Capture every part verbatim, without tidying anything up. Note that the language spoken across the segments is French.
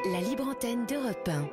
La libre antenne d'Europe un.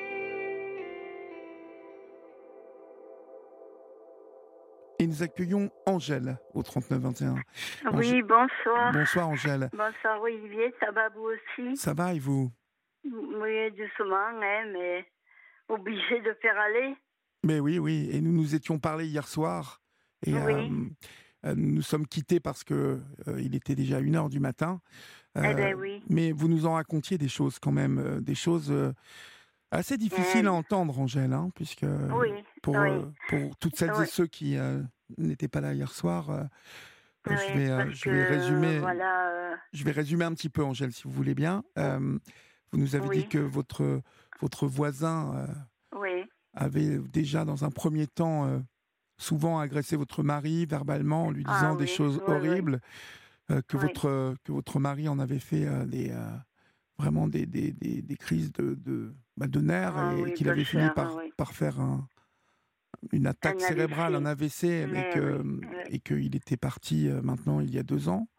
Et nous accueillons Angèle au trente-neuf vingt et un. Angè... Oui, bonsoir. Bonsoir Angèle. Bonsoir Olivier, ça va vous aussi? Ça va et vous? Oui, doucement, hein, mais obligé de faire aller. Mais oui, oui. Et nous nous étions parlé hier soir. Et oui. euh, euh, nous sommes quittés parce que euh, il était déjà une heure du matin. Euh, eh ben oui. Mais vous nous en racontiez des choses quand même, euh, des choses euh, assez difficiles euh... à entendre, Angèle, hein, puisque oui, pour, oui. euh, pour toutes celles oui. et ceux qui euh, n'étaient pas là hier soir. Euh, Oui, je vais, euh, je que, vais résumer. Voilà, euh... Je vais résumer un petit peu, Angèle, si vous voulez bien. Euh, vous nous avez oui. dit que votre votre voisin euh, oui. avait déjà, dans un premier temps, euh, souvent agressé votre mari verbalement en lui disant ah, des oui. choses oui, horribles, oui. euh, que oui. votre que votre mari en avait fait euh, des euh, vraiment des, des, des, des crises de de, bah, de nerfs ah, et oui, qu'il avait fini cher, par oui. par faire un une attaque un cérébrale, un A V C, mais mais que oui, oui. et qu'il était parti euh, maintenant il y a deux ans.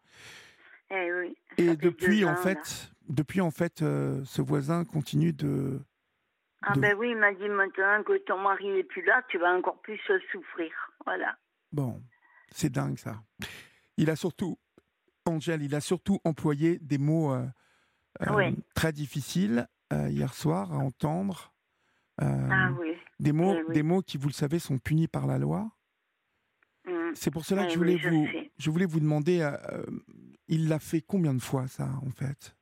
Eh oui, et depuis ans, en fait, là. depuis en fait, euh, ce voisin continue de. Ah de... ben oui, il m'a dit maintenant que ton mari n'est plus là, tu vas encore plus souffrir. Voilà. Bon, c'est dingue ça. Il a surtout, Angèle, il a surtout employé des mots euh, euh, oui. très difficiles euh, hier soir à entendre. Euh, ah oui. Des mots, eh oui. des mots qui, vous le savez, sont punis par la loi. Mmh. C'est pour cela eh que je voulais oui, vous, je, je voulais vous demander. Euh, euh, il l'a fait combien de fois ça, en fait?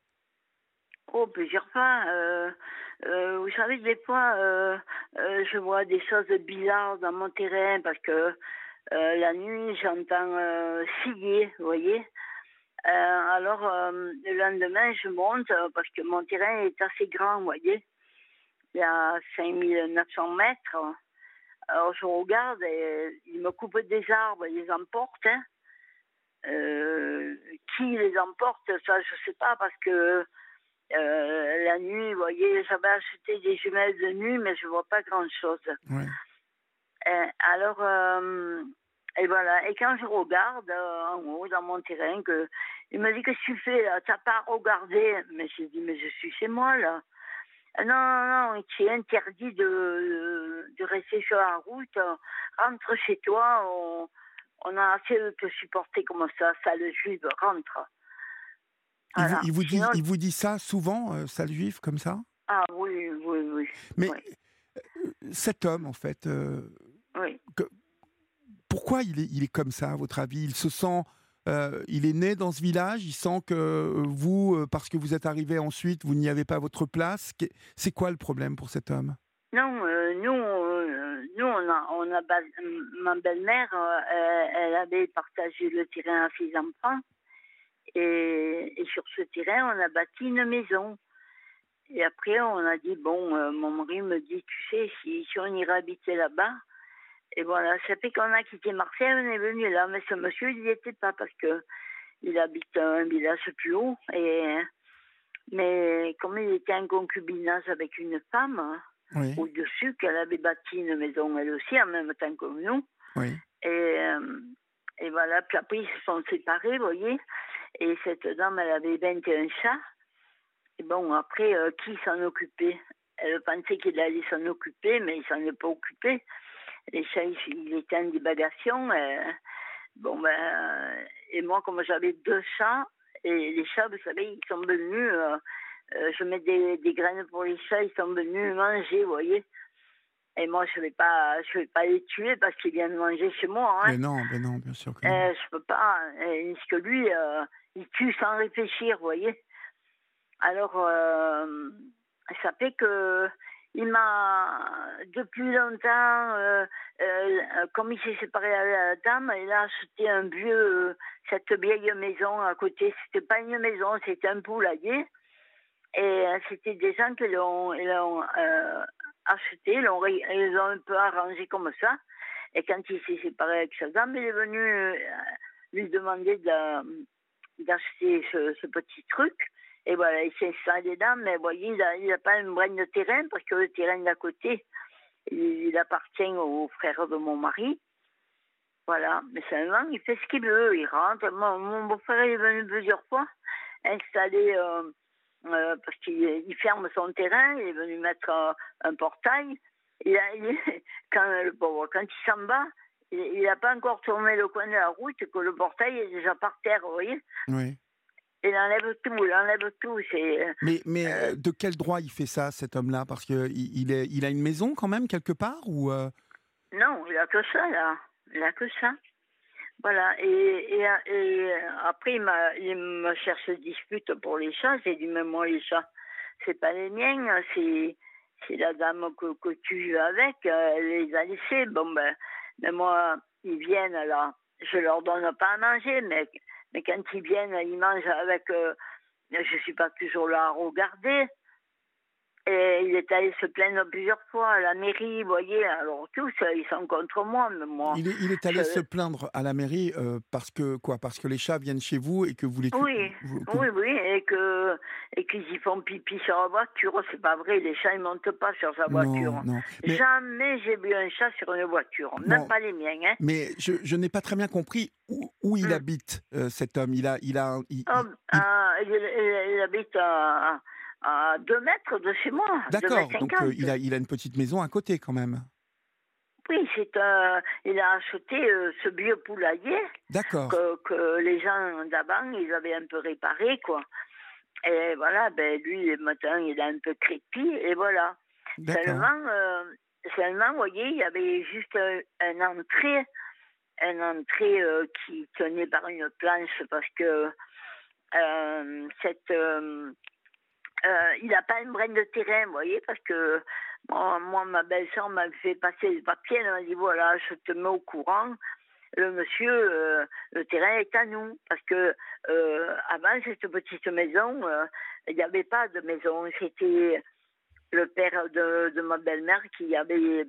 Oh, plusieurs fois. Euh, euh, vous savez, des fois, euh, euh, je vois des choses bizarres dans mon terrain parce que euh, la nuit, j'entends euh, scier, vous voyez. Euh, alors, euh, le lendemain, je monte euh, parce que mon terrain est assez grand, vous voyez. Il y a cinq mille neuf cents mètres. Alors, je regarde et ils me coupent des arbres, ils les emportent. Hein. Euh, qui les emporte, ça, je sais pas, parce que Euh, la nuit, vous voyez, j'avais acheté des jumelles de nuit, mais je vois pas grand-chose. Ouais. Euh, alors, euh, et voilà. Et quand je regarde euh, en haut dans mon terrain, que il me dit qu'est-ce que tu fais là? T'as pas regardé? Mais j'ai dit mais je suis chez moi là. Euh, Non, non, non, tu es interdit de de rester sur la route. Rentre chez toi. On, on a assez de te supporter comme ça. Sale juive, rentre. Il vous, Voilà. il vous dit, Sinon, il vous dit ça souvent, euh, sale juif, comme ça? ah oui, oui, oui. Mais oui. cet homme, en fait, euh, Oui. que, pourquoi il est, il est comme ça, à votre avis? Il se sent, euh, il est né dans ce village, il sent que euh, vous, euh, parce que vous êtes arrivé ensuite, vous n'y avez pas votre place. C'est quoi le problème pour cet homme? Non, euh, nous, euh, nous, on a, on a ma belle-mère, euh, elle, elle avait partagé le terrain à ses enfants, et, et sur ce terrain, on a bâti une maison. Et après, on a dit bon, euh, mon mari me dit, tu sais, si, si on irait habiter là-bas, et voilà, ça fait qu'on a quitté Marseille, on est venu là, mais ce monsieur, il n'y était pas parce que il habite un village plus haut, et mais comme il était en concubinage avec une femme. Oui. Au-dessus, qu'elle avait bâti une maison elle aussi en même temps que nous. Oui. Et, euh, et voilà, puis après ils se sont séparés, vous voyez. Et cette dame, elle avait vingt et un chats. Et bon, après, euh, qui s'en occupait? Elle pensait qu'il allait s'en occuper, mais il s'en est pas occupé. Les chats, il était en divagation. Euh, bon, ben, et moi, comme j'avais deux chats, et les chats, vous savez, ils sont venus... Euh, Euh, je mets des, des graines pour les chats, ils sont venus manger, vous voyez. Et moi, je ne vais pas, je vais pas les tuer parce qu'ils viennent manger chez moi. Hein. Mais non, mais non, bien sûr que non. Euh, je peux pas. Parce que lui, euh, il tue sans réfléchir, vous voyez. Alors, euh, ça fait que il m'a, depuis longtemps, euh, euh, comme il s'est séparé avec la dame, il a acheté un vieux, cette vieille maison à côté. C'était pas une maison, c'était un poulailler. Et euh, c'était des gens qui l'ont, ils l'ont euh, acheté, ils l'ont, ils l'ont un peu arrangé comme ça. Et quand il s'est séparé avec sa dame, il est venu euh, lui demander de, d'acheter ce, ce petit truc. Et voilà, il s'est installé dedans, mais vous voyez, il n'a pas une braine de terrain, parce que le terrain d'à côté, il, il appartient au frère de mon mari. Voilà, mais seulement, il fait ce qu'il veut, il rentre. Mon, mon beau-frère est venu plusieurs fois, installer... Euh, euh, parce qu'il il ferme son terrain, il est venu mettre euh, un portail. Il a, il est- quand, le pauvre, quand il s'en va, il n'a pas encore tourné le coin de la route que le portail est déjà par terre, vous voyez. Oui. Il enlève tout, il enlève tout. C'est, Mais, mais euh, euh, de quel droit il fait ça, cet homme-là? Parce qu'il il est, il a une maison quand même, quelque part ou euh, non, il a que ça, là. Il a que ça. Voilà. Et, et, et après, il, m'a, il me cherche dispute pour les chats. J'ai dit, mais moi, les chats, c'est pas les miens. C'est, c'est la dame que, que tu vis avec. euh, Elle les a laissés. Bon, ben, mais moi, ils viennent, là. Je leur donne pas à manger, mais, mais quand ils viennent, ils mangent avec. Euh, je suis pas toujours là à regarder. Et il est allé se plaindre plusieurs fois à la mairie, vous voyez. Alors tous, euh, ils sont contre moi, mais moi, il est, il est allé se je... plaindre à la mairie euh, parce que quoi? Parce que les chats viennent chez vous et que vous les tuez. Oui, vous- que oui, vous- oui, et que et qu'ils y font pipi sur la voiture, c'est pas vrai. Les chats, ils montent pas sur sa Non, voiture. non. Mais Jamais j'ai vu un chat sur une voiture, même bon, pas les miens, hein. mais je, je n'ai pas très bien compris où, où il Hmm. habite, euh, cet homme. Il a, il a, un- il, Oh, il- il- ah, il, il- il habite à, à deux mètres de chez moi, deux mètres D'accord. Donc euh, cinquante. il a, il a une petite maison à côté quand même. Oui, c'est un, il a acheté euh, ce vieux poulailler D'accord, que, que les gens d'avant, ils avaient un peu réparé, quoi. Et voilà, ben lui, maintenant, il a un peu crépi, et voilà. d'accord. Seulement, euh, seulement, vous voyez, il y avait juste un, un entrée, un entrée euh, qui tenait par une planche, parce que euh, cette... euh, euh, il n'a pas une braine de terrain, vous voyez, parce que moi, moi ma belle-sœur m'a fait passer le papier, elle m'a dit, voilà, je te mets au courant, le monsieur, euh, le terrain est à nous. Parce que euh, avant cette petite maison, euh, il n'y avait pas de maison. C'était le père de, de ma belle-mère qui avait,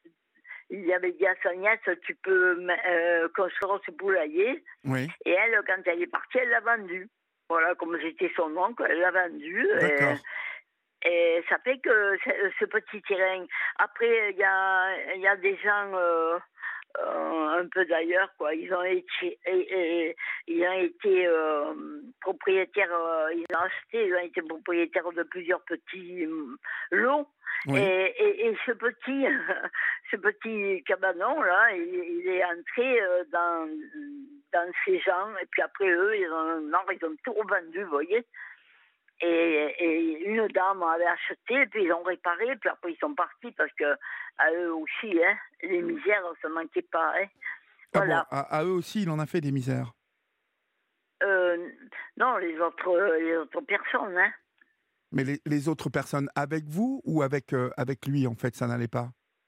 il avait dit à sa nièce, tu peux euh, construire ce poulailler. Oui, Et elle, quand elle est partie, elle l'a vendu. Voilà, comme j'étais son oncle, elle l'a vendu. Et, d'accord. et ça fait que ce, ce petit terrain. Après, il y a, il y a des gens euh, euh, un peu d'ailleurs, quoi. Ils ont été, et, et, ils ont été euh, propriétaires, euh, ils ont acheté, ils ont été propriétaires de plusieurs petits euh, lots. Et, Oui, et, et ce petit, ce petit cabanon là, il, il est entré euh, dans dans ces gens. Et puis après eux, ils ont, non, ils ont tout revendu, vous voyez. Et, et une dame avait acheté, puis ils ont réparé, puis après ils sont partis parce que à eux aussi, hein, les misères, ça manquait pas. Hein. ah bon, Voilà. à, à eux aussi, il en a fait des misères. Euh, non, les autres, les autres personnes. Hein. Mais les, les autres personnes avec vous ou avec, euh, avec lui, en fait, ça n'allait pas?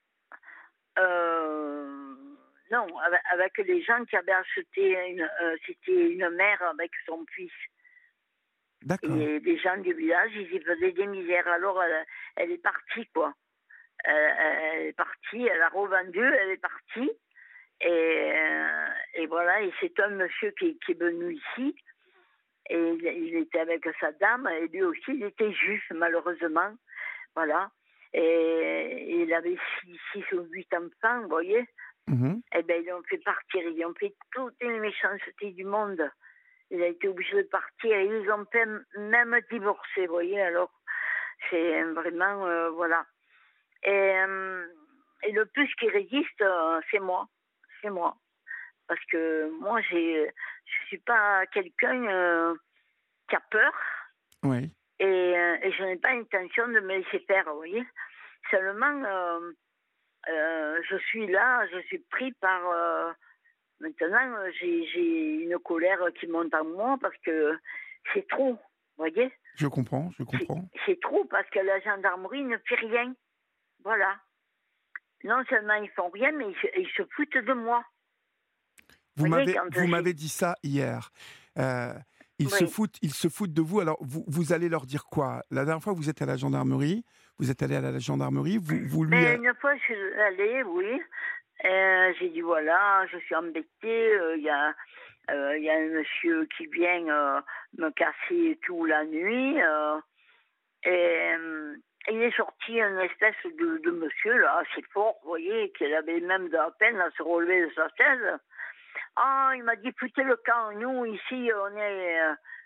Euh, non, avec, avec les gens qui avaient acheté, une, euh, c'était une mère avec son fils. D'accord. Et des gens du village, ils y faisaient des misères. Alors elle, elle est partie, quoi. Elle, elle est partie, elle a revendu, elle est partie. Et, euh, et voilà, et c'est un monsieur qui, qui est venu ici, et il, il était avec sa dame, et lui aussi, il était juif, malheureusement, voilà. Et, et il avait six, six ou huit enfants, vous voyez. Mhm. Et bien, ils l'ont fait partir, ils ont fait toutes les méchancetés du monde. Il a été obligé de partir, et ils ont fait même divorcer, vous voyez, alors, c'est vraiment, euh, voilà. Et, euh, et le plus qui résiste, euh, c'est moi, c'est moi. Parce que moi, j'ai, je suis pas quelqu'un euh, qui a peur Oui. et, euh, et je n'ai pas l'intention de me laisser faire, vous voyez. Seulement, euh, euh, je suis là, je suis pris par... euh, maintenant, euh, j'ai, j'ai une colère qui monte en moi parce que c'est trop, vous voyez. Je comprends, je C'est, comprends. c'est trop parce que la gendarmerie ne fait rien. Voilà. Non seulement ils font rien, mais ils se, ils se foutent de moi. Vous Vous voyez, m'avez, quand vous j'ai... m'avez dit ça hier. Euh, ils se Oui. foutent, ils se foutent de vous. Alors, vous, vous allez leur dire quoi? La dernière fois, vous êtes à la gendarmerie. Vous êtes allé à la gendarmerie. Vous, vous lui. Mais euh, une fois, je suis allée, oui. Euh, j'ai dit, voilà, je suis embêtée. Il euh, y, a, euh, y a un monsieur qui vient euh, me casser tout la nuit. Euh, et euh, il est sorti une espèce de, de monsieur, là, assez fort, vous voyez, qui avait même de la peine à se relever de sa chaise. Ah, il m'a dit, foutez le camp. Nous, ici, on est, euh,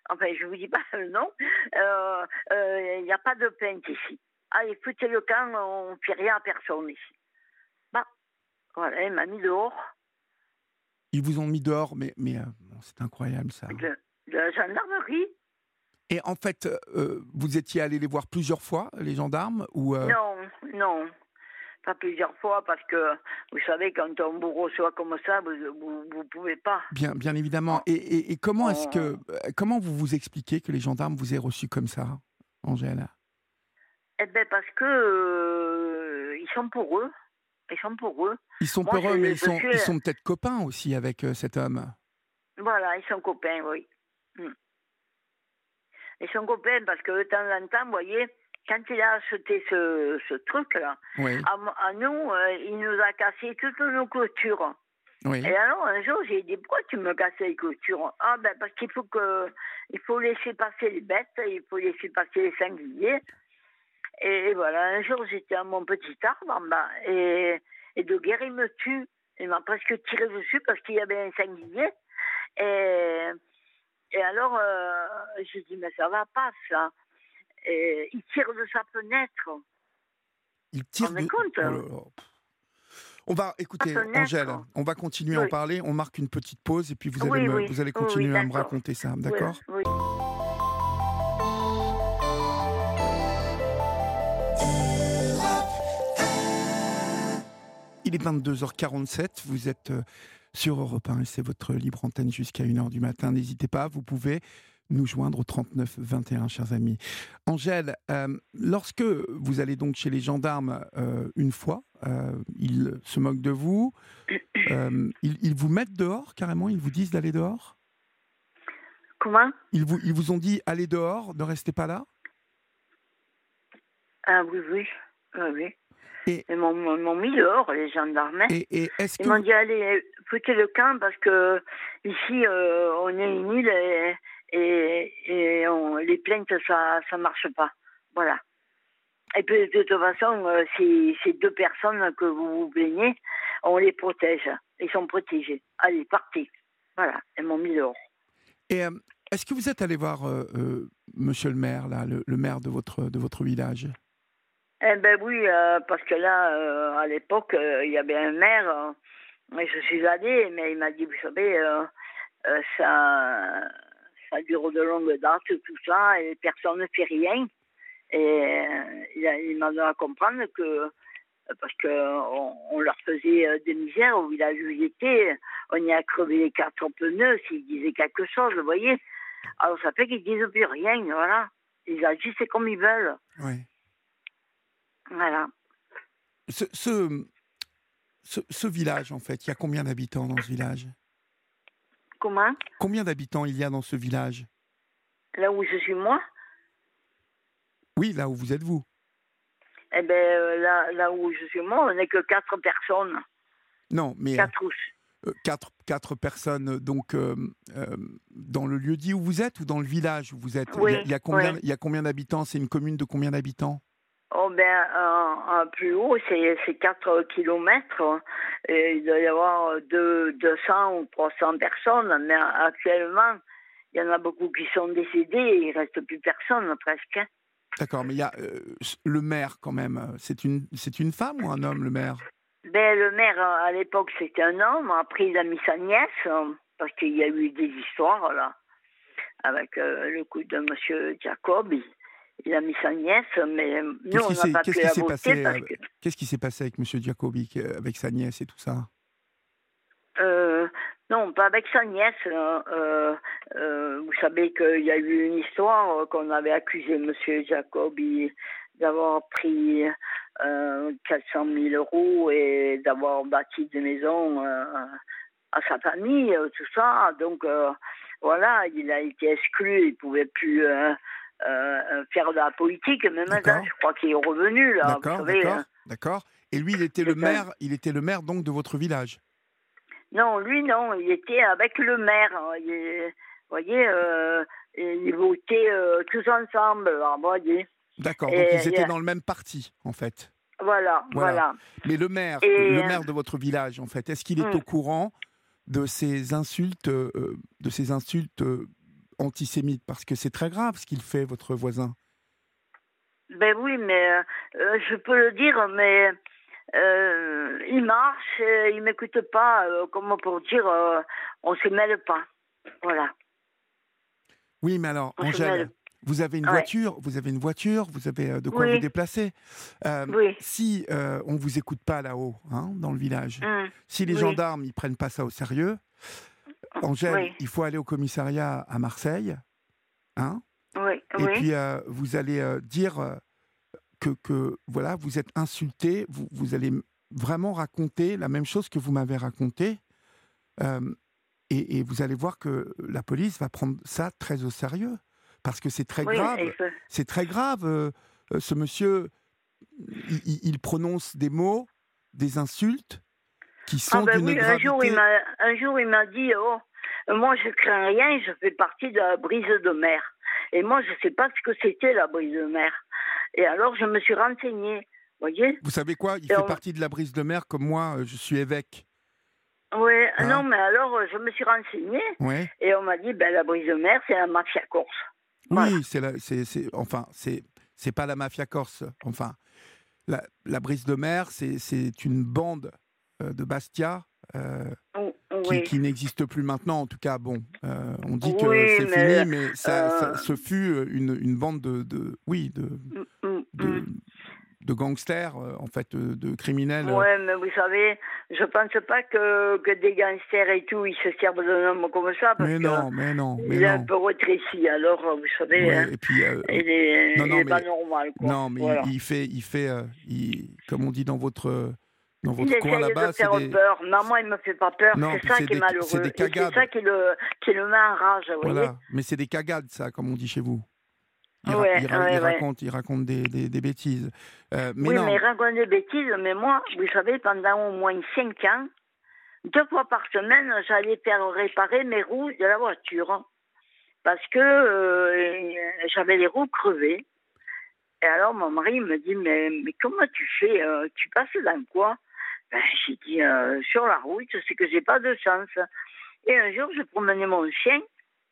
enfin, je ne vous dis pas le nom, il euh, euh, n'y a pas de plainte ici. Allez, foutez le camp, on ne fait rien à personne ici. Bah, voilà, il m'a mis dehors. Ils vous ont mis dehors, mais, mais euh, bon, c'est incroyable ça. De, de la gendarmerie. Et en fait, euh, vous étiez allé les voir plusieurs fois, les gendarmes ou euh... Non, non. Pas plusieurs fois, parce que, vous savez, quand un bourreau soit comme ça, vous ne pouvez pas. Bien, bien évidemment. Et, et, et comment on... est-ce que, comment vous vous expliquez que les gendarmes vous aient reçu comme ça, Angèle? Eh bien, parce que euh, ils sont pour eux. Ils sont pour eux. Ils sont Moi, pour eux, mais ils sont, suis... ils sont peut-être copains aussi avec euh, cet homme. Voilà, ils sont copains, oui. Hmm. Ils sont copains parce que de temps en temps, vous voyez, quand il a acheté ce, ce truc-là, oui. à, à nous, euh, il nous a cassé toutes nos clôtures. Oui. Et alors, un jour, j'ai dit, pourquoi tu me casses les clôtures? Ah, ben, parce qu'il faut que, il faut laisser passer les bêtes, il faut laisser passer les sangliers. Et, et voilà, un jour, j'étais à mon petit arbre en bas, et, et de guerre, il me tue. Il m'a presque tiré dessus parce qu'il y avait un sanglier. Et, et alors, euh, j'ai dit, mais ça va pas, ça. Et il tire de sa fenêtre. Il tire on de... est compte oh là là. On va, écoutez, Angèle, on va continuer oui. à en parler. On marque une petite pause et puis vous allez, oui, me, oui. vous allez continuer oui, à me raconter ça, d'accord? Oui, oui. Il est vingt-deux heures quarante-sept, vous êtes sur Europe un et c'est votre libre antenne jusqu'à une heure du matin. N'hésitez pas, vous pouvez nous joindre au trente-neuf vingt et un, chers amis. Angèle, euh, lorsque vous allez donc chez les gendarmes euh, une fois, euh, ils se moquent de vous, euh, ils, ils vous mettent dehors carrément, ils vous disent d'aller dehors? Comment? ils vous, ils vous ont dit allez dehors, ne restez pas là? Ah oui, oui, oui, oui. Et, Ils m'ont, m'ont mis dehors, les gendarmes. Et, et est-ce Ils que m'ont vous... dit, allez, foutez le camp parce que ici, euh, on est une île et, et, et on, les plaintes, ça ne marche pas. Voilà. Et puis, de toute façon, euh, ces, ces deux personnes que vous vous plaignez, on les protège. Ils sont protégés. Allez, partez. Voilà. Ils m'ont mis dehors. Et euh, est-ce que vous êtes allé voir euh, euh, monsieur le maire, là, le, le maire de votre, de votre village? Eh ben oui, euh, parce que là, euh, à l'époque, euh, il y avait un maire, euh, et je suis allée, mais il m'a dit, vous savez, euh, euh, ça, ça dure de longue date, tout ça, et personne ne fait rien. Et euh, il, a, il m'a donné à comprendre que, parce qu'on on leur faisait des misères au village où il était, on y a crevé les quatre pneus s'ils disaient quelque chose, vous voyez. Alors ça fait qu'ils disent plus rien, voilà. Ils agissent comme ils veulent. Oui. Voilà. Ce, ce, ce, ce village, en fait, il y a combien d'habitants dans ce village? Comment? Combien d'habitants il y a dans ce village? Là où je suis moi? Oui, là où vous êtes vous. Eh bien, là, là où je suis moi, on n'est que quatre personnes. Non, mais... Quatre ou... Euh, quatre, quatre personnes, donc, euh, euh, dans le lieu-dit où vous êtes ou dans le village où vous êtes? Oui, il, y a, il, y a combien, oui. il y a combien d'habitants? C'est une commune de combien d'habitants? Oh ben, un, un plus haut, c'est, c'est quatre kilomètres. Et il doit y avoir deux, deux cents ou trois cents personnes. Mais actuellement, il y en a beaucoup qui sont décédés et il ne reste plus personne presque. D'accord, mais il y a euh, le maire quand même. C'est une, c'est une femme ou un homme, le maire? Ben, le maire, à l'époque, c'était un homme. Après, il a mis sa nièce, parce qu'il y a eu des histoires, là, avec euh, le coup de M. Jacob. Il a mis sa nièce, mais nous, qu'est-ce on n'a pas qu'est-ce pu la qui s'est voter passé, parce euh, que... Qu'est-ce qui s'est passé avec M. Jacobi, avec sa nièce et tout ça? Euh, non, pas avec sa nièce. Euh, euh, vous savez qu'il y a eu une histoire qu'on avait accusé M. Jacobi d'avoir pris euh, quatre cent mille euros et d'avoir bâti des maisons euh, à sa famille, tout ça. Donc, euh, voilà, il a été exclu, il ne pouvait plus... Euh, Euh, faire de la politique, mais maintenant je crois qu'il est revenu là. D'accord, vous savez, d'accord, hein. d'accord. Et lui, il était le maire, il était le maire donc de votre village. Non, lui non, il était avec le maire. Il, vous voyez, euh, ils votaient euh, tous ensemble, là, vous voyez. D'accord, donc ils étaient a... dans le même parti, en fait. Voilà, voilà. voilà. Mais le maire, et... le maire de votre village, en fait, est-ce qu'il est hum. au courant de ces insultes, euh, de ces insultes euh, antisémite, parce que c'est très grave ce qu'il fait, votre voisin. Ben oui, mais euh, je peux le dire, mais euh, il marche, euh, il m'écoute pas, euh, comment pour dire, euh, on se mêle pas. Voilà. Oui, mais alors, On se Angèle, mêle. vous avez une Ouais. voiture, vous avez une voiture, vous avez euh, de quoi Oui. vous déplacer. Euh, Oui. Si euh, on vous écoute pas là-haut, hein, dans le village, Hum. si les Oui. gendarmes ils prennent pas ça au sérieux, Angèle, Oui. il faut aller au commissariat à Marseille, hein, Oui. et Oui. puis euh, vous allez euh, dire euh, que, que voilà, vous êtes insulté, vous, vous allez m- vraiment raconter la même chose que vous m'avez raconté, euh, et, et vous allez voir que la police va prendre ça très au sérieux, parce que c'est très Oui. grave, il faut- c'est très grave. euh, euh, ce monsieur, il, il- il prononce des mots, des insultes qui Ah sont ben d'une oui, un jour il gravité. m'a un jour il m'a dit oh moi je crains rien, je fais partie de la brise de mer. Et moi je sais pas ce que c'était la brise de mer. Et alors je me suis renseignée, voyez. Vous savez quoi? Il Et fait on- partie de la brise de mer, comme moi, euh, je suis évêque. ouais, non Hein? mais alors euh, je me suis renseignée Ouais. et on m'a dit ben la brise de mer c'est la mafia corse. Voilà. Oui, c'est la, c'est, c'est, enfin, c'est, c'est pas la mafia corse. Enfin, la, la brise de mer, c'est, c'est une bande euh, de Bastia euh, O- qui, Oui. qui n'existe plus maintenant. En tout cas, bon, euh, on dit que Oui c'est mais fini, mais ça, ça- euh, ce fut une, une bande de, de, oui, de, mm, mm, de, mm. de gangsters, euh, en fait, euh, de criminels. euh. Ouais, mais vous savez, je pense pas que, que des gangsters et tout, ils se servent d'un homme comme ça, parce Mais que non, mais non, mais il est un non. peu rétréci, alors, vous savez, hein, Ouais, et puis, euh, il est, non, il non, est pas mais normal, quoi. non, mais il, Voilà. il fait, il fait, euh, il- comme on dit dans votre, dans Il votre coin essaye de là-bas, c'est faire des, peur. Maman, il me fait pas peur. non, C'est puis ça c'est qui est des, c'est malheureux. des Et c'est ça cagades, qui le, qui le met en rage, vous voyez. voilà. Mais c'est des cagades, ça, comme on dit chez vous. Il, ra- Ouais, il, ra- il ouais, ouais. raconte, il raconte des, des, des bêtises. Euh, mais Oui, mais non, il raconte des bêtises, mais moi, vous savez, pendant au moins cinq ans, deux fois par semaine, j'allais faire réparer mes roues de la voiture. Parce que euh, j'avais les roues crevées. Et alors mon mari me dit mais, mais comment tu fais euh, tu passes dans quoi? Ben, j'ai dit euh, sur la route, c'est que j'ai pas de chance. Et un jour je promenais mon chien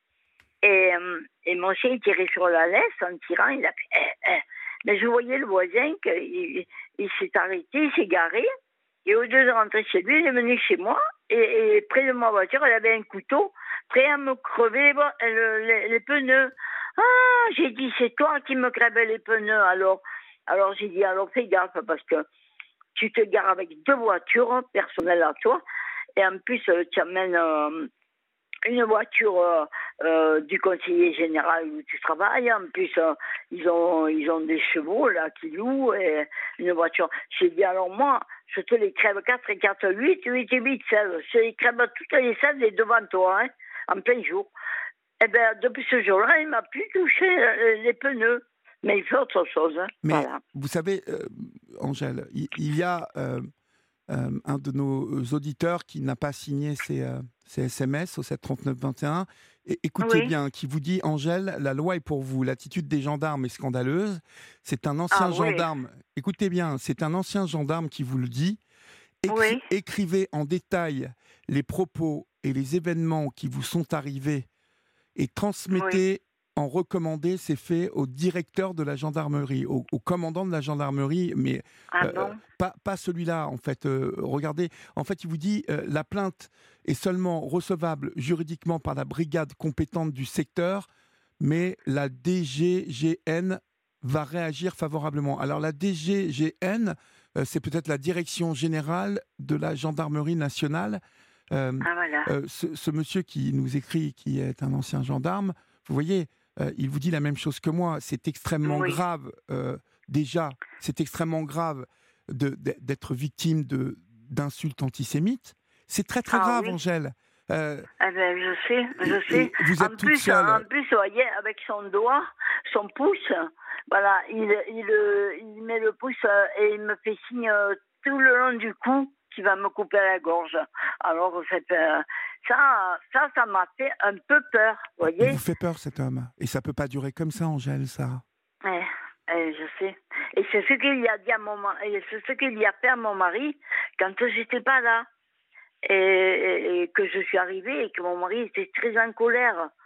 et, euh, et mon chien il tirait sur la laisse en tirant, il a fait eh, eh. Mais je voyais le voisin qu'il il, il s'est arrêté, il s'est garé et au lieu de rentrer chez lui, il est venu chez moi et, et près de ma voiture, il avait un couteau prêt à me crever les, bo- le- les, les pneus. Ah, j'ai dit, c'est toi qui me crèves les pneus. Alors, alors j'ai dit, alors fais gaffe parce que tu te gares avec deux voitures personnelles à toi et en plus, euh, tu amènes euh, une voiture euh, euh, du conseiller général où tu travailles. En plus, euh, ils ont ils ont des chevaux là qui louent et une voiture. J'ai dit, alors moi, je te les crève quatre et quatre, huit, huit et huit, seize. Je les crève toutes les seize et devant toi, hein, en plein jour. Eh bien, depuis ce jour-là, il m'a plus touché euh, les pneus. Mais il fait autre chose. Hein. mais Voilà. vous savez, euh, Angèle, il, il y a euh, euh, un de nos auditeurs qui n'a pas signé ses, euh, ses S M S au sept trente-neuf vingt et un. Et écoutez Oui. bien, qui vous dit Angèle, la loi est pour vous. L'attitude des gendarmes est scandaleuse. C'est un ancien Ah oui. gendarme. Écoutez bien, c'est un ancien gendarme qui vous le dit. Écri- Oui. Écrivez en détail les propos et les événements qui vous sont arrivés et transmettez en recommandé ces faits au directeur de la gendarmerie, au, au commandant de la gendarmerie, mais Ah euh, bon? pas, pas celui-là, en fait. Euh, regardez, en fait, il vous dit euh, la plainte est seulement recevable juridiquement par la brigade compétente du secteur, mais la D G G N va réagir favorablement. Alors, la D G G N, euh, c'est peut-être la Direction générale de la gendarmerie nationale. Euh, Ah voilà. euh, ce, ce monsieur qui nous écrit, qui est un ancien gendarme, vous voyez, euh, il vous dit la même chose que moi. C'est extrêmement Oui. grave, euh, déjà, c'est extrêmement grave de- de- d'être victime de- d'insultes antisémites. C'est très, très Ah grave, oui. Angèle. Euh, Eh ben, je sais, et, je sais. et vous êtes En toute plus, seule. en plus, vous voyez, avec son doigt, son pouce, voilà, il, il, euh, il met le pouce euh, et il me fait signe euh, tout le long du cou qu'il va me couper la gorge. Alors, c'est, euh, ça, ça, ça m'a fait un peu peur, vous Il voyez. vous fait peur, cet homme. Et ça peut pas durer comme ça, Angèle, ça. Eh, eh, je sais. Et c'est ce qu'il a dit à mon mari, et c'est ce qu'il a fait à mon mari quand j'étais pas là. Et, et- et que je suis arrivée et que mon mari était très en colère.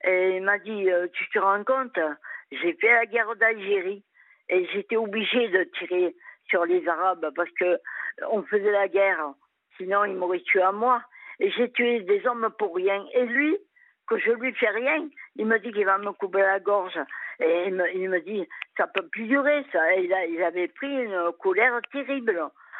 Et il m'a dit, euh, tu te rends compte, j'ai fait la guerre d'Algérie et j'étais obligé de tirer sur les Arabes parce que on faisait la guerre. Sinon, ils m'auraient tué à moi. Et j'ai tué des hommes pour rien. Et lui, que je lui fais rien, il me dit qu'il va me couper la gorge. Et il me, il me dit, ça peut plus durer, ça. Il, a, il avait pris une colère terrible.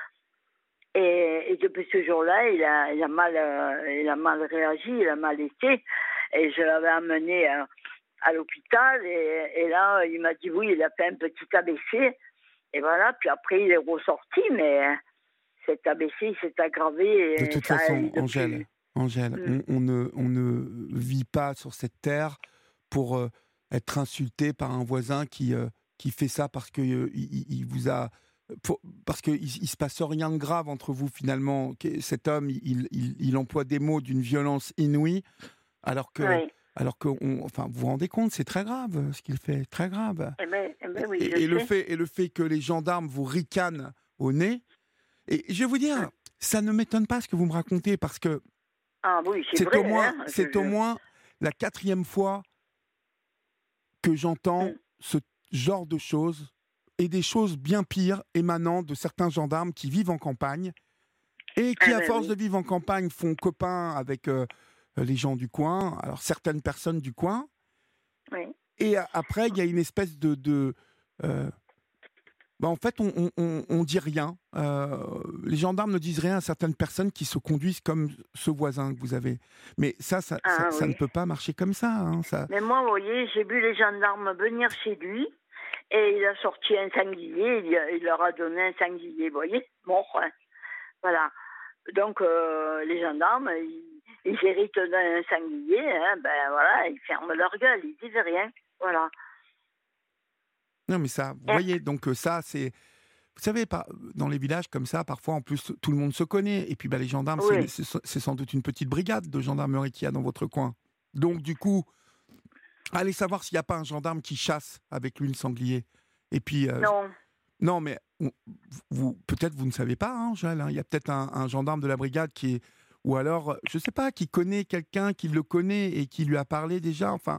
Et, et depuis ce jour-là, il a, il, a mal, euh, il a mal réagi, il a mal été. Et je l'avais amené à, à l'hôpital. Et, et là, il m'a dit, oui, il a fait un petit A B C. Et voilà, puis après, il est ressorti, mais cet A B C, il s'est aggravé. De toute façon, Angèle, Angèle Mm. on, on, ne, on ne vit pas sur cette terre pour euh, être insulté par un voisin qui, euh, qui fait ça parce que euh, il, il vous a... Pour, parce qu'il ne se passe rien de grave entre vous, finalement. Cet homme, il, il, il emploie des mots d'une violence inouïe, alors que... Oui. Alors que, on, enfin, vous vous rendez compte, c'est très grave ce qu'il fait, très grave. Eh ben, eh ben oui, et, je et le sais. fait, et le fait que les gendarmes vous ricanent au nez, et je vais vous dire, ça ne m'étonne pas ce que vous me racontez, parce que Ah oui, c'est c'est vrai. au moins, Hein, c'est je- au moins la quatrième fois que j'entends Mm. ce genre de choses, et des choses bien pires émanant de certains gendarmes qui vivent en campagne, et qui, Ah à ben force oui. de vivre en campagne, font copain avec euh, les gens du coin, alors certaines personnes du coin, Oui. et a- après, il y a une espèce de... de euh, bah, en fait, on, on, on, on dit rien. Euh, les gendarmes ne disent rien à certaines personnes qui se conduisent comme ce voisin que vous avez. Mais ça, ça, ça, Ah ça ne oui. peut pas marcher comme ça. Hein, ça... Mais moi, vous voyez, j'ai vu les gendarmes venir chez lui et il a sorti un sanglier, il, il leur a donné un sanglier, vous voyez, mort. Hein. Voilà. Donc, euh, les gendarmes, ils, ils héritent d'un sanglier, hein, ben voilà, ils ferment leur gueule, ils disent rien. Voilà. Non, mais ça, vous Et- voyez, donc euh, ça, c'est... Vous savez, par- dans les villages comme ça, parfois, en plus, tout le monde se connaît. Et puis, bah, les gendarmes, c'est une- oui. c'est c'est sans doute une petite brigade de gendarmerie qu'il y a dans votre coin. Donc, du coup, allez savoir s'il n'y a pas un gendarme qui chasse avec lui le sanglier. Et puis, euh, Non. non, mais on- vous, peut-être vous ne savez pas, hein, Joël, hein, il y a peut-être un, un gendarme de la brigade qui est, ou alors, je ne sais pas, qui connaît quelqu'un qui le connaît et qui lui a parlé déjà. Enfin,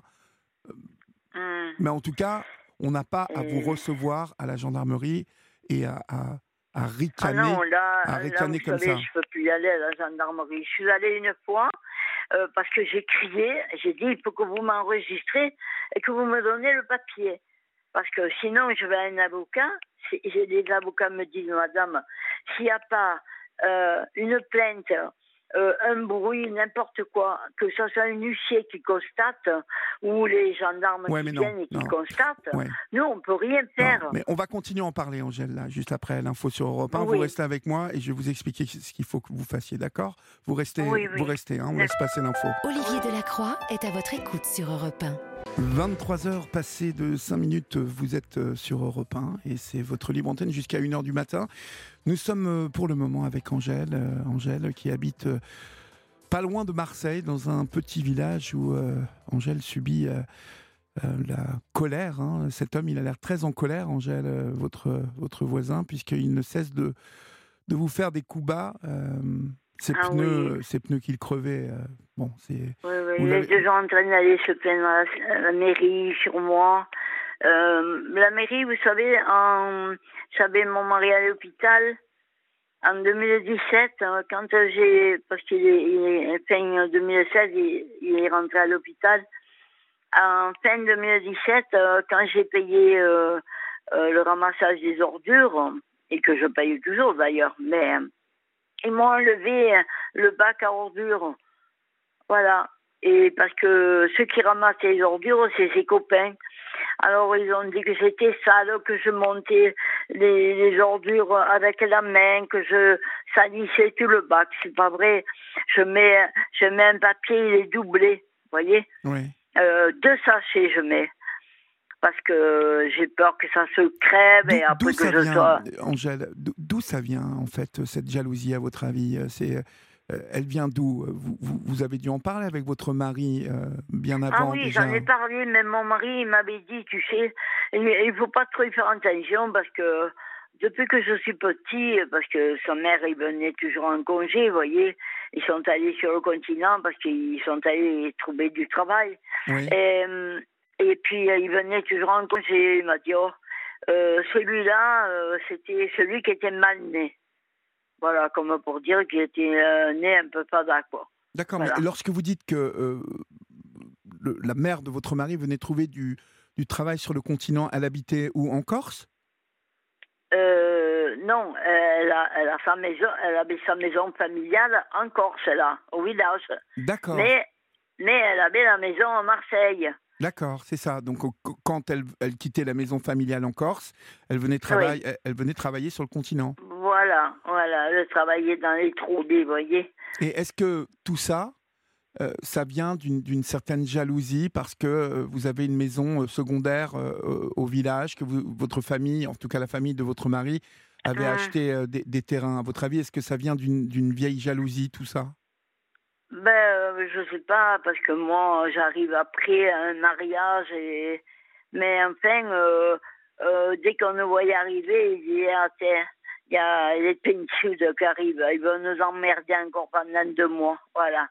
Hum. mais en tout cas, on n'a pas à vous Et- recevoir à la gendarmerie et à, à, à Ah non, ricaner, là, à là, vous ricaner comme savez, ça. je peux plus y aller à la gendarmerie. Je suis allée une fois euh, parce que j'ai crié, j'ai dit, il faut que vous m'enregistrez et que vous me donnez le papier. Parce que sinon, je vais à un avocat. Si- J'ai des avocats me disent, madame, s'il n'y a pas euh, une plainte, euh, un bruit, n'importe quoi, que ce soit un huissier qui constate ou les gendarmes Ouais, qui mais non, viennent et qui non, constatent, ouais. nous, on peut rien Non, faire. mais on va continuer à en parler, Angèle, là, juste après l'info sur Europe un. Vous Oui, restez avec moi et je vais vous expliquer ce qu'il faut que vous fassiez, d'accord? Vous restez, oui, vous oui. restez, hein, on laisse passer l'info. Olivier Delacroix est à votre écoute sur Europe un. vingt-trois heures passées de cinq minutes, vous êtes euh, sur Europe un et c'est votre libre antenne jusqu'à une heure du matin. Nous sommes euh, pour le moment avec Angèle, euh, Angèle qui habite euh, pas loin de Marseille, dans un petit village où euh, Angèle subit euh, euh, la colère. Hein. Cet homme, il a l'air très en colère, Angèle, euh, votre, votre voisin, puisqu'il ne cesse de, de vous faire des coups bas. Euh, ces, Ah pneus, oui. ces pneus qu'il crevait, euh, bon, c'est... Oui, Vous oui, il l'avez- est déjà en train d'aller se plaindre à la, à la mairie sur moi. Euh, la mairie, vous savez, en, j'avais mon mari à l'hôpital en deux mille dix-sept, euh, quand j'ai, parce qu'il est, il est fin deux mille seize, il, il est rentré à l'hôpital. En fin deux mille dix-sept, euh, quand j'ai payé euh, euh, le ramassage des ordures, et que je paye toujours d'ailleurs, mais euh, ils m'ont enlevé le bac à ordures. Voilà. Et parce que ceux qui ramassent les ordures, c'est ses copains. Alors ils ont dit que j'étais sale, que je montais les, les ordures avec la main, que je salissais tout le bac. C'est pas vrai. Je mets, je mets un papier, il est doublé. Vous voyez, Oui. euh, deux sachets je mets. Parce que j'ai peur que ça se crève D'où et d'où après que ça je vient, sois... Angèle? D'où d'où ça vient, en fait, cette jalousie, à votre avis? C'est, euh, elle vient d'où? vous, vous, vous avez dû en parler avec votre mari euh, bien Ah avant, oui, déjà? j'en ai parlé, mais mon mari il m'avait dit, tu sais, il ne faut pas trop y faire attention parce que depuis que je suis petit, parce que sa mère il venait toujours en congé, vous voyez, ils sont allés sur le continent parce qu'ils sont allés trouver du travail. Oui. Et, et puis, ils venaient toujours en congé. Il m'a dit, oh, euh, celui-là, euh, c'était celui qui était mal né. Voilà, comme pour dire qu'il était euh, né un peu pas d'accord. D'accord, Voilà. mais lorsque vous dites que euh, le, la mère de votre mari venait trouver du, du travail sur le continent, elle habitait où, en Corse? Euh, non, elle a, elle a sa maison, elle avait sa maison familiale en Corse, là, au village. D'accord. Mais, mais elle avait la maison à Marseille. D'accord, c'est ça. Donc, au- quand elle, elle quittait la maison familiale en Corse, elle venait, travailler, Oui. elle, elle venait travailler sur le continent. Voilà, voilà, elle travaillait dans les trous, vous voyez. Et est-ce que tout ça, euh, ça vient d'une d'une certaine jalousie parce que euh, vous avez une maison euh, secondaire euh, euh, au village, que vous- votre famille, en tout cas la famille de votre mari, avait Hum. acheté euh, des, des terrains. À votre avis, est-ce que ça vient d'une d'une vieille jalousie, tout ça? Ben, euh, je sais pas, parce que moi, j'arrive après un mariage, et... mais enfin, euh, euh, dès qu'on nous voyait arriver, il dit, ah, tiens, il y a les Pinsudes qui arrivent, ils vont nous emmerder encore pendant deux mois, voilà.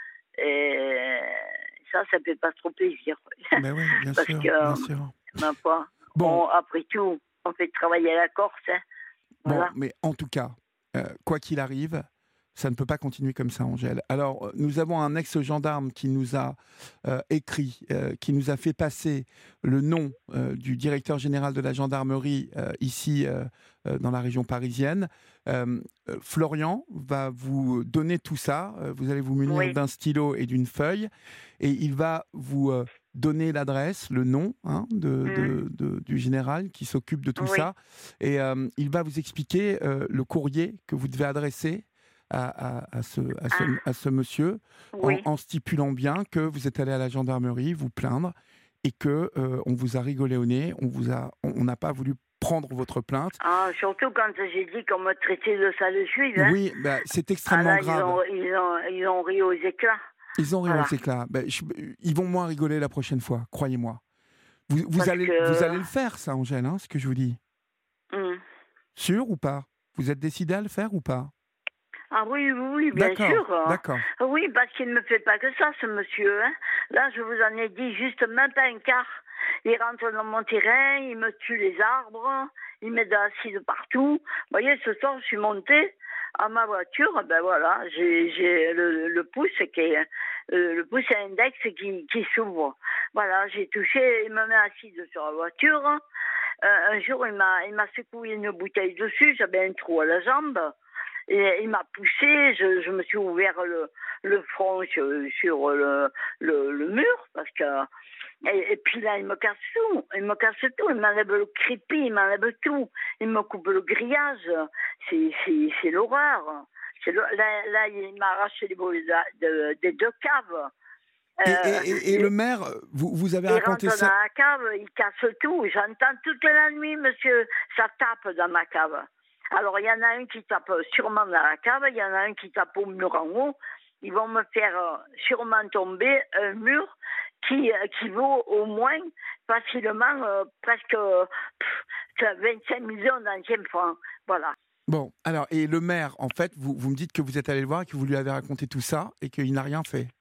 Et ça, ça fait pas trop plaisir. Ben oui, bien Parce sûr, que, bien sûr. ma foi, Bon, on- après tout, on fait travailler la Corse, hein, bon, voilà. mais en tout cas, euh, quoi qu'il arrive, ça ne peut pas continuer comme ça, Angèle. Alors, euh, nous avons un ex-gendarme qui nous a euh, écrit, euh, qui nous a fait passer le nom euh, du directeur général de la gendarmerie euh, ici euh, euh, dans la région parisienne. Euh, euh, Florian va vous donner tout ça. Euh, vous allez vous munir Oui. d'un stylo et d'une feuille, et il va vous euh, donner l'adresse, le nom hein, de, Mhm. de- de- du général qui s'occupe de tout Oui. ça. Et euh, il va vous expliquer euh, le courrier que vous devez adresser à, à- à ce, à, ce, Ah. à ce monsieur, Oui. en, en stipulant bien que vous êtes allé à la gendarmerie vous plaindre et que euh, on vous a rigolé au nez, on vous a, on on n'a pas voulu prendre votre plainte. Ah, surtout quand j'ai dit qu'on me traitait de sale juive, hein. Oui, bah, c'est Ah extrêmement là, ils grave. ont, ils, ont, ils ont ri aux éclats. Ils ont ri Voilà. aux éclats. Bah, je- ils vont moins rigoler la prochaine fois, croyez-moi. Vous, vous Parce allez, que- vous allez le faire, ça, Angèle, hein, ce que je vous dis. Hum. Sûr ou pas? Vous êtes décidé à le faire ou pas? Ah oui, oui, oui, bien D'accord, sûr. d'accord. Oui, parce qu'il ne me fait pas que ça, ce monsieur. Hein. Là, je vous en ai dit juste même pas un quart. Il rentre dans mon terrain, il me tue les arbres, il met de l'acide partout. Vous voyez, ce soir, je suis montée à ma voiture, ben voilà, j'ai j'ai le, le pouce qui est, euh, le pouce index qui, qui s'ouvre. Voilà, j'ai touché, il me met acide sur la voiture. Euh, un jour, il m'a il m'a secoué une bouteille dessus, j'avais un trou à la jambe. Et il m'a poussé, je, je me suis ouvert le, le front sur, sur le, le, le mur, parce que. Et, et puis là, il me casse tout, il me casse tout, il m'enlève le crépi, il m'enlève tout, il me coupe le grillage, c'est, c'est, c'est l'horreur. C'est le, là, là, il m'a arraché les volets de, de, des deux caves. Et, Euh, et- et- et il- le maire, vous, vous avez il raconté rentre ça. dans la cave, il casse tout. J'entends toute la nuit, monsieur, ça tape dans ma cave. Alors, il y en a un qui tape sûrement dans la cave, il y en a un qui tape au mur en haut. Ils vont me faire euh, sûrement tomber un mur qui, euh, qui vaut au moins facilement euh, presque euh, pff, vingt-cinq millions d'anciens francs. Voilà. Bon, alors, et le maire, en fait, vous, vous me dites que vous êtes allé le voir et que vous lui avez raconté tout ça et qu'il n'a rien fait.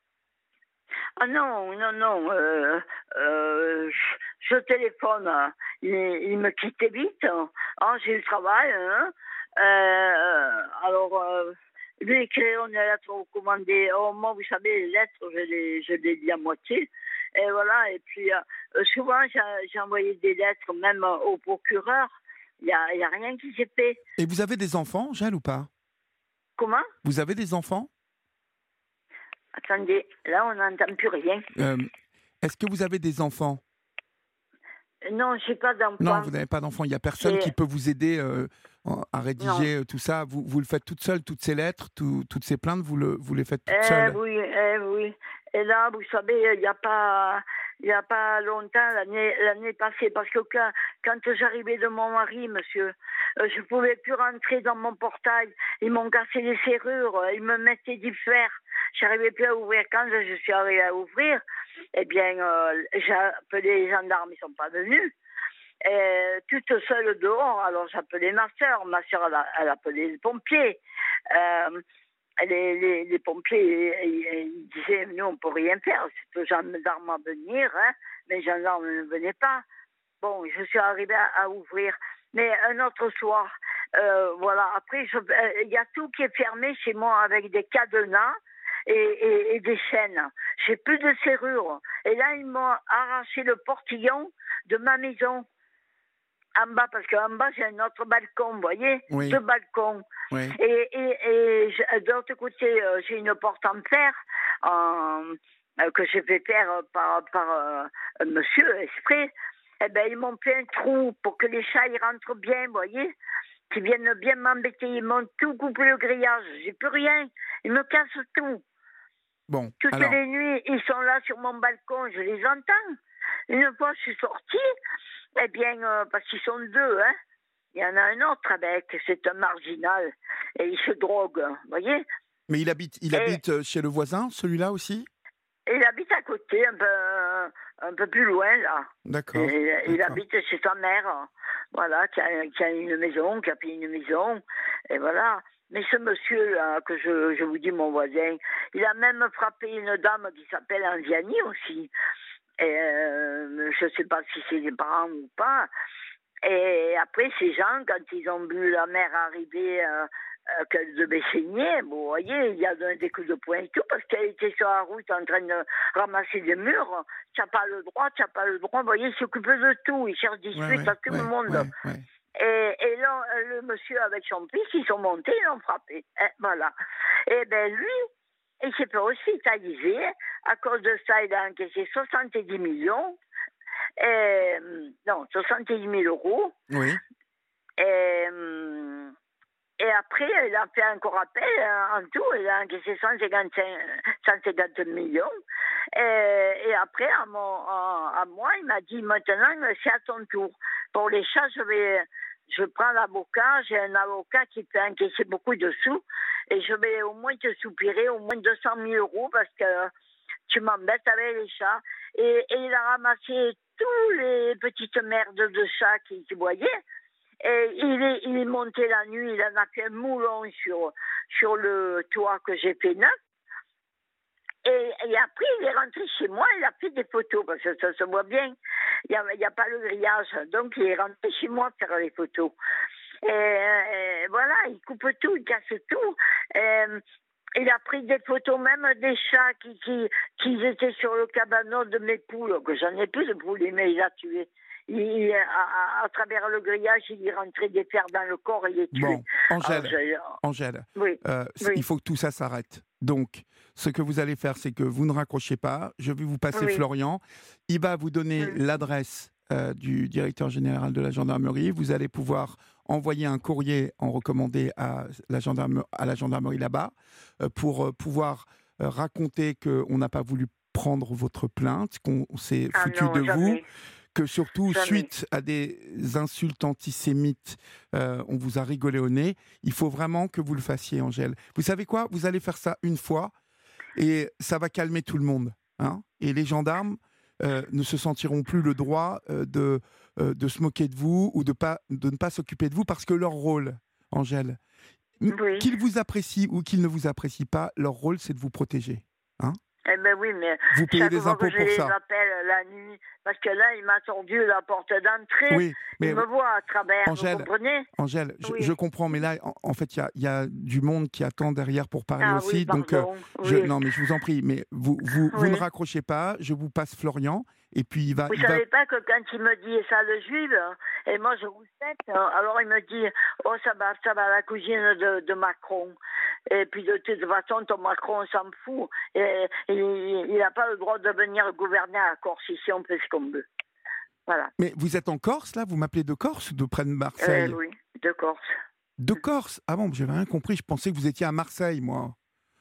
Ah non, non, non. Euh, euh, je, je téléphone. hein. Il, il me quittait vite. Ah, j'ai eu le travail. Hein. Euh, alors, euh, lui écrit une lettre recommandée. Oh, moi, vous savez, les lettres, je les, je les lis à moitié. Et voilà. Et puis, euh, souvent, j'ai, j'ai envoyé des lettres même au procureur. Il n'y a, il y a rien qui s'est fait. Et vous avez des enfants, Gilles, ou pas? Comment? Vous avez des enfants? Attendez, là, on n'entend plus rien. Euh, Est-ce que vous avez des enfants? Non, je n'ai pas d'enfant. Non, vous n'avez pas d'enfants. Il n'y a personne Et- qui peut vous aider euh, en- à rédiger euh, tout ça. Vous, vous le faites toute seule, toutes ces lettres, tout- toutes ces plaintes, vous, le, vous les faites toute Eh seule. oui, eh oui. Et là, vous savez, il n'y a pas, il y a pas longtemps, l'année, l'année passée, parce que quand, quand j'arrivais de mon mari, monsieur, euh, je pouvais plus rentrer dans mon portail. Ils m'ont cassé les serrures, ils me mettaient du fer. J'arrivais plus à ouvrir. Quand je suis arrivée à ouvrir, eh bien, euh, j'ai appelé les gendarmes, ils sont pas venus. Et, toute seule dehors, alors j'appelais ma soeur. Ma soeur, elle a, elle a appelé les pompiers. Euh, les, les, les pompiers, ils, ils disaient, nous, on ne peut rien faire. C'est aux gendarmes à venir, hein, mais les gendarmes ne venaient pas. Bon, je suis arrivée à, à ouvrir. Mais un autre soir, euh, voilà, après, il euh, y a tout qui est fermé chez moi avec des cadenas et, et, et des chaînes. J'ai plus de serrure. Et là, ils m'ont arraché le portillon de ma maison. En bas, parce qu'en bas, j'ai un autre balcon, vous voyez, Oui. deux balcons. Oui. Et, et, et je, de l'autre côté, euh, j'ai une porte en fer euh, euh, que j'ai fait faire par, par euh, un monsieur exprès. Eh ben, ils m'ont fait un trou pour que les chats ils rentrent bien, vous voyez, qu'ils viennent bien m'embêter. Ils m'ont tout coupé le grillage. J'ai plus rien. Ils me cassent tout. Bon, Toutes alors... les nuits, ils sont là sur mon balcon, je les entends. Une fois, je suis sortie, eh bien, euh, parce qu'ils sont deux, hein. Il y en a un autre avec, c'est un marginal, et il se drogue, vous voyez. Mais il habite, il et, habite chez le voisin, celui-là aussi? Il habite à côté, un peu, un peu plus loin, là. D'accord. Et, il habite chez sa mère, voilà, qui a, qui a une maison, qui a payé une maison, et voilà. Mais ce monsieur, là, que je, je vous dis, mon voisin, il a même frappé une dame qui s'appelle Anziani aussi. Et euh, je ne sais pas si c'est des parents ou pas. Et après, ces gens, quand ils ont vu la mère arriver, euh, euh, qu'elle devait saigner, bon, vous voyez, il y a donné des coups de poing et tout, parce qu'elle était sur la route en train de ramasser des murs. Tu n'as pas le droit, tu n'as pas le droit. Vous voyez, il s'occupe de tout. Il cherche des suites ouais, à tout ouais, le monde. Ouais, ouais. Et, et là, le monsieur avec son fils, ils sont montés, ils l'ont frappé. Et voilà. Et bien, lui, il s'est fait hospitaliser. À cause de ça, il a encaissé soixante-dix millions. Et, non, soixante-dix mille euros. Oui. Et, et après, il a fait encore appel. En tout, il a encaissé cent cinquante millions. Et, et après, à, mon, à, à moi, il m'a dit, maintenant, c'est à ton tour. Pour les chats, je vais... Je prends l'avocat, j'ai un avocat qui peut encaisser beaucoup de sous et je vais au moins te soupirer au moins deux cent mille euros parce que tu m'embêtes avec les chats. Et, et il a ramassé tous les petites merdes de chats qu'il voyait. Et il est, il est monté la nuit, il en a fait un moulon sur, sur le toit que j'ai fait neuf. Et, et après, il est rentré chez moi, il a fait des photos, parce que ça se voit bien. Il n'y a, a pas le grillage. Donc, il est rentré chez moi faire les photos. Et, et voilà, il coupe tout, il casse tout. Et, il a pris des photos même des chats qui, qui, qui étaient sur le cabanon de mes poules, que j'en ai plus de poules, mais il a tué. Il, à, à travers le grillage, il est rentré des fers dans le corps et il est tué. Bon, Angèle, Alors, je... Angèle oui, euh, oui. il faut que tout ça s'arrête. Donc, ce que vous allez faire, c'est que vous ne raccrochez pas. Je vais vous passer oui. Florian. Il va vous donner oui. l'adresse euh, du directeur général de la gendarmerie. Vous allez pouvoir envoyer un courrier en recommandé à la, gendarme, à la gendarmerie là-bas euh, pour euh, pouvoir euh, raconter qu'on n'a pas voulu prendre votre plainte, qu'on s'est Ah foutu non, de jamais. vous. Que surtout, Jamais. suite à des insultes antisémites, euh, on vous a rigolé au nez. Il faut vraiment que vous le fassiez, Angèle. Vous savez quoi? Vous allez faire ça une fois et ça va calmer tout le monde. Hein, et les gendarmes euh, ne se sentiront plus le droit euh, de, euh, de se moquer de vous ou de, pas, de ne pas s'occuper de vous parce que leur rôle, Angèle, oui. qu'ils vous apprécient ou qu'ils ne vous apprécient pas, leur rôle, c'est de vous protéger. Hein? Eh ben oui, mais vous payez chaque des fois impôts que je pour les ça. appelle la nuit, parce que là, il m'a tordu la porte d'entrée. Oui, mais il me voit à travers, Angèle, vous comprenez? Angèle, je, oui. je comprends, mais là, en, en fait, il y, y a du monde qui attend derrière pour parler ah, aussi. Oui, donc, euh, oui. je, non, mais je vous en prie, mais vous, vous, oui. vous ne raccrochez pas. Je vous passe Florian, et puis il va. Vous il savez va... pas que quand il me dit ça le juif, et moi je vous sais, alors il me dit oh ça va, ça va la cousine de, de Macron. Et puis de toute façon, ton Macron s'en fout. Et, et, il n'a pas le droit de venir gouverner à Corse ici, on fait ce qu'on veut. Voilà. Mais vous êtes en Corse, là? Vous m'appelez de Corse ou de près de Marseille? euh, Oui, de Corse. De Corse? Ah bon, j'avais rien compris. Je pensais que vous étiez à Marseille, moi.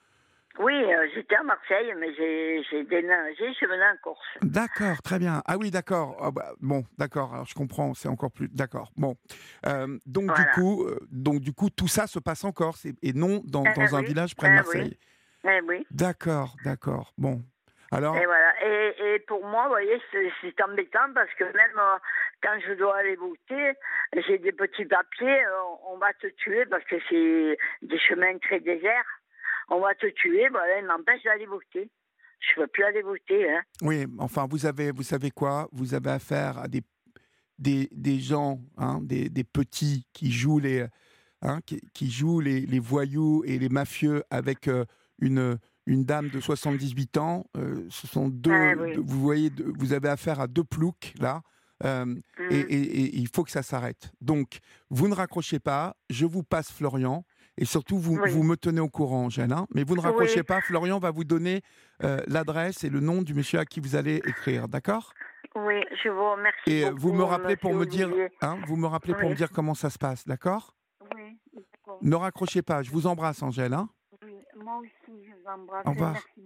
Oui, euh, j'étais à Marseille, mais j'ai, j'ai déménagé, je suis venue en Corse. D'accord, très bien. Ah oui, d'accord. Ah bah, bon, d'accord. Alors je comprends, c'est encore plus. D'accord. Bon, euh, donc voilà. du coup, euh, donc du coup, tout ça se passe en Corse et, et non dans, euh, dans un oui. village près de euh, Marseille. Oui. Euh, oui. D'accord, d'accord. Bon, alors. Et voilà. Et, et pour moi, vous voyez, c'est, c'est embêtant parce que même euh, quand je dois aller voter, j'ai des petits papiers. Euh, on va te tuer parce que c'est des chemins très déserts. on va te tuer, voilà, il m'empêche d'aller voter. Je ne peux plus aller voter. Hein. Oui, enfin, vous avez, vous savez quoi? Vous avez affaire à des, des, des gens, hein, des, des petits qui jouent les, hein, qui, qui jouent les, les voyous et les mafieux avec euh, une, une dame de soixante-dix-huit ans. Euh, ce sont deux, Ah, oui. deux- vous voyez, deux- vous avez affaire à deux ploucs, là. Euh, Mm. et, et- et il faut que ça s'arrête. Donc, vous ne raccrochez pas. Je vous passe Florian. Et surtout, vous, Oui. vous me tenez au courant, Angèle. Hein, mais vous ne raccrochez Oui. pas. Florian va vous donner euh, l'adresse et le nom du monsieur à qui vous allez écrire. D'accord? Oui, je vous remercie Et euh, beaucoup, vous me rappelez pour me monsieur dire, Olivier. hein, vous me rappelez pour Oui. me dire comment ça se passe. D'accord? Oui, d'accord. Ne raccrochez pas. Je vous embrasse, Angèle. Hein. Oui, moi aussi, je vous embrasse. Au revoir. Merci.